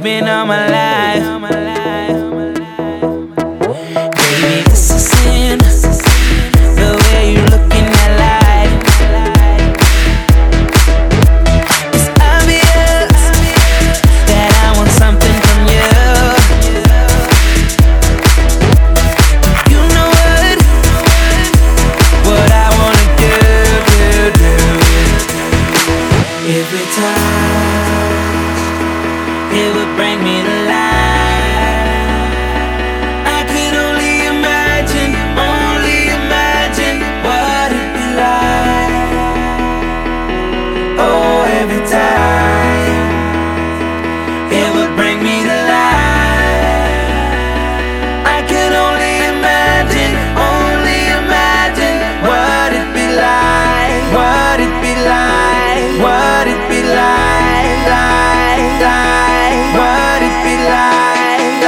you've been all my life. Baby, this is sin, the way you look in that light. It's obvious that I want something from you. You know what I wanna do. Every time it would bring me to life. I could only imagine what it'd be like. Oh, every time it would bring me to life. I could only imagine what it'd be like, what it'd be like, what it'd be like, what it'd be like,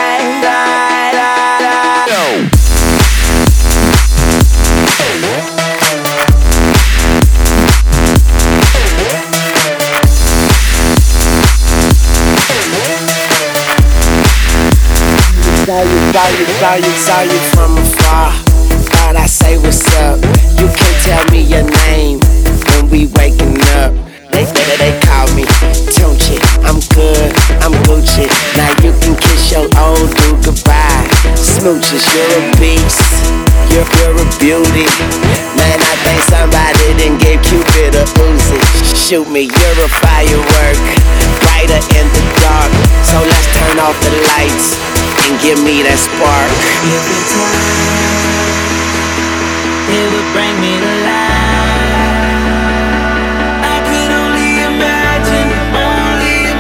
Saw you from afar. Thought I say what's up. You can tell me your name when we waking up. They call me Tunchi. I'm good, I'm Gucci. Now you can kiss your old dude goodbye. Smooches, you're a beast. You're a beauty. Man, I think somebody done gave Cupid a Uzi. Shoot me, you're a firework, brighter in the dark. So let's turn off the lights and give me that spark. every time it would bring me to life. I could only imagine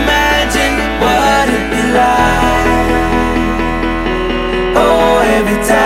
what it'd be like. Oh, every time